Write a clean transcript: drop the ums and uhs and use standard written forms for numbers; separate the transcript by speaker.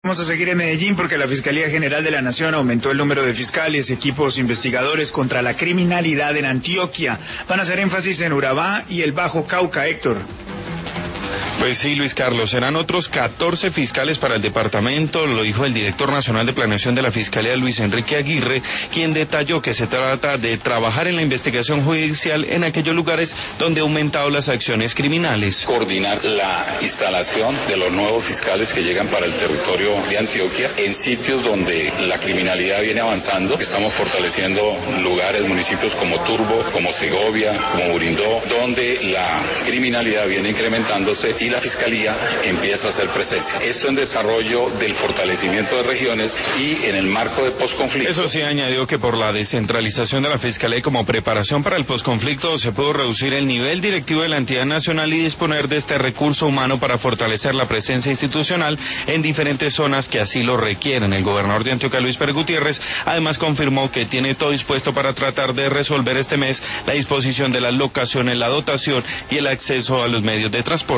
Speaker 1: Vamos a seguir en Medellín porque la Fiscalía General de la Nación aumentó el número de fiscales, equipos investigadores contra la criminalidad en Antioquia. Van a hacer énfasis en Urabá y el Bajo Cauca, Héctor.
Speaker 2: Pues sí, Luis Carlos, serán otros 14 fiscales para el departamento, lo dijo el director nacional de planeación de la Fiscalía, Luis Enrique Aguirre, quien detalló que se trata de trabajar en la investigación judicial en aquellos lugares donde han aumentado las acciones criminales.
Speaker 3: Coordinar la instalación de los nuevos fiscales que llegan para el territorio de Antioquia en sitios donde la criminalidad viene avanzando. Estamos fortaleciendo lugares, municipios como Turbo, como Segovia, como Burindó, donde la criminalidad viene incrementándose y la Fiscalía empieza a hacer presencia. Esto en desarrollo del fortalecimiento de regiones y en el marco de posconflicto.
Speaker 2: Eso sí, añadió que por la descentralización de la Fiscalía y como preparación para el posconflicto se pudo reducir el nivel directivo de la entidad nacional y disponer de este recurso humano para fortalecer la presencia institucional en diferentes zonas que así lo requieren. El gobernador de Antioquia, Luis Pérez Gutiérrez, además confirmó que tiene todo dispuesto para tratar de resolver este mes la disposición de las locaciones, la dotación y el acceso a los medios de transporte.